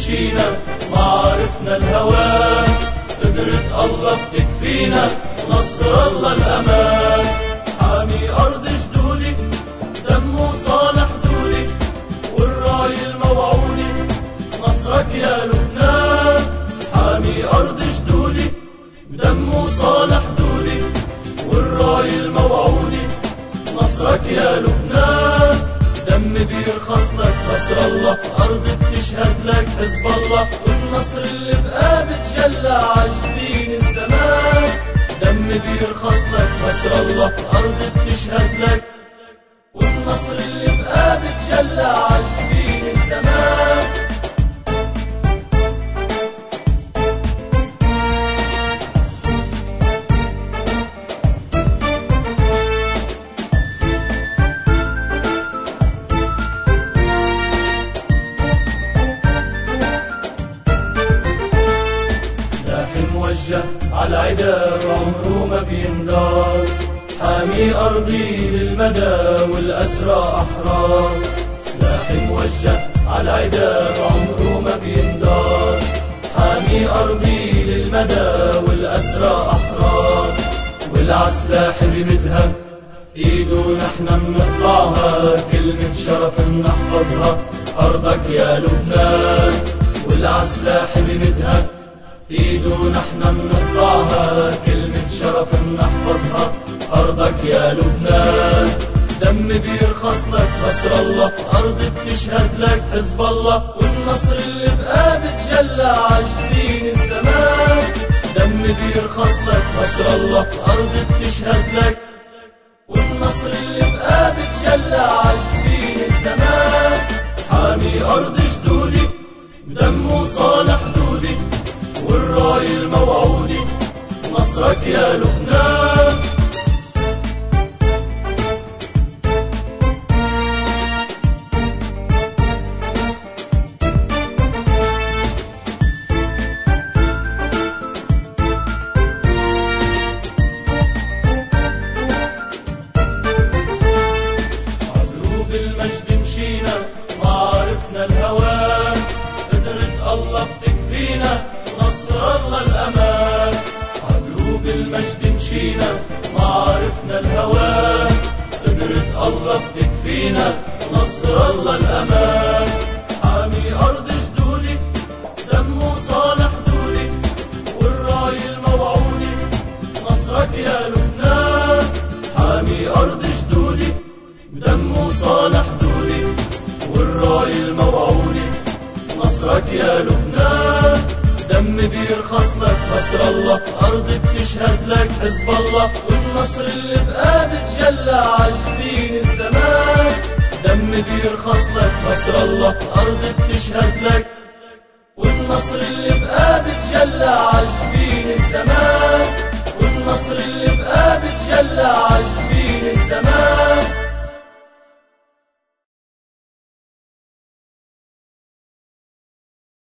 مشينا ما عرفنا الهوى، قدرة الله بتكفينا ونصر الله الأمان. حامي أرض جدودي دمه صالح حدودي، والراي الموعودي نصرك يا لبنان. حامي أرض جدودي بدمه صالح حدودي، والراي الموعودي نصرك يا لبنان. دم بيرخص لك نصر الله في أرض بتشهد لك حزب الله، والنصر اللي بقى بتجلى عجبين الزمان. دم بيرخص لك نصر الله في أرض بتشهد لك، والنصر اللي بقى بتجلى عجبين الزمان. موجه على عدا عمره ما بيندار، حامي أرضي للمدى والأسرى أحرار. سلاحي موجه على عدا عمره ما بيندار، حامي أرضي للمدى والأسرى أحرار. والعسلاح بمدها إيده نحن منقطعها، كلمة شرف نحفظها أرضك يا لبنان. والعسلاح بمدها إيده نحن منقطعها، كلمة شرف نحفظها أرضك يا لبنان. دم بيرخص لك نصر الله في أرض بتشهد لك حزب الله، والنصر اللي بقى بتجلى عجبين الزمان. دم بيرخص لك نصر الله في أرض بتشهد لك، والنصر اللي بقى بتجلى عجبين الزمان. حامي أرض جدودي بدمه صالح حدودي، والراي الموعودي نصرك يا لبنان. عدروب المجد مشينا ما عرفنا الهوى، قدرة الله بتكفينا نصر الله الأمان. عدروب المجد مشينا ما عرفنا الهوى، قدرة الله بتكفينا نصر الله الأمان. حامي أرض جدودي دمه صالح حدودي، والراي الموعودي نصرك يا لبنان. حامي أرض جدودي بدمه صالح حدودي، والراي الموعودي نصرك يا لبنان. دم بيرخص لك نصر الله في أرض بتشهد لك حزب الله، والنصر اللي بقى بتجلى عجبين الزمان. دم بيرخص لك نصر الله في أرض بتشهد لك، والنصر اللي بقى بتجلى